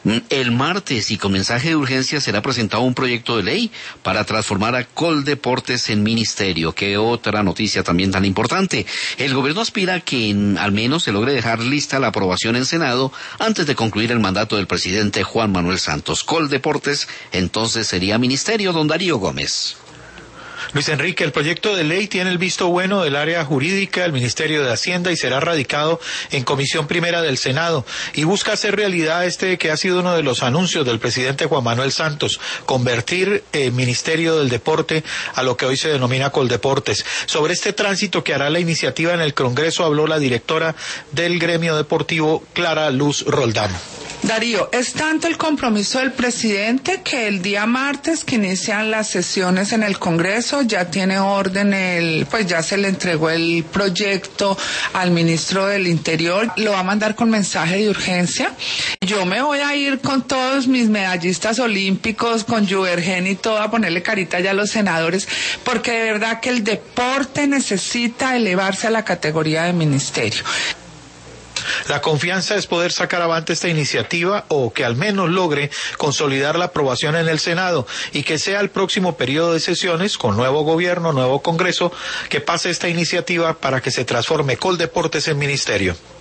El martes, y con mensaje de urgencia, será presentado un proyecto de ley para transformar a Coldeportes en ministerio. Qué otra noticia también tan importante. El gobierno aspira a que al menos se logre dejar lista la aprobación en Senado antes de concluir el mandato del presidente Juan Manuel Santos. Coldeportes entonces sería ministerio, don Darío Gómez. Luis Enrique, el proyecto de ley tiene el visto bueno del área jurídica del Ministerio de Hacienda y será radicado en Comisión Primera del Senado y busca hacer realidad que ha sido uno de los anuncios del presidente Juan Manuel Santos, convertir el Ministerio del Deporte a lo que hoy se denomina Coldeportes. Sobre este tránsito que hará la iniciativa en el Congreso habló la directora del gremio deportivo, Clara Luz Roldán. Darío, es tanto el compromiso del presidente que el día martes que inician las sesiones en el Congreso ya tiene orden, pues ya se le entregó el proyecto al ministro del Interior, lo va a mandar con mensaje de urgencia. Yo me voy a ir con todos mis medallistas olímpicos, con Juvergen y todo, a ponerle carita ya a los senadores, porque de verdad que el deporte necesita elevarse a la categoría de ministerio. La confianza es poder sacar avante esta iniciativa o que al menos logre consolidar la aprobación en el Senado y que sea el próximo periodo de sesiones con nuevo gobierno, nuevo Congreso, que pase esta iniciativa para que se transforme Coldeportes en ministerio.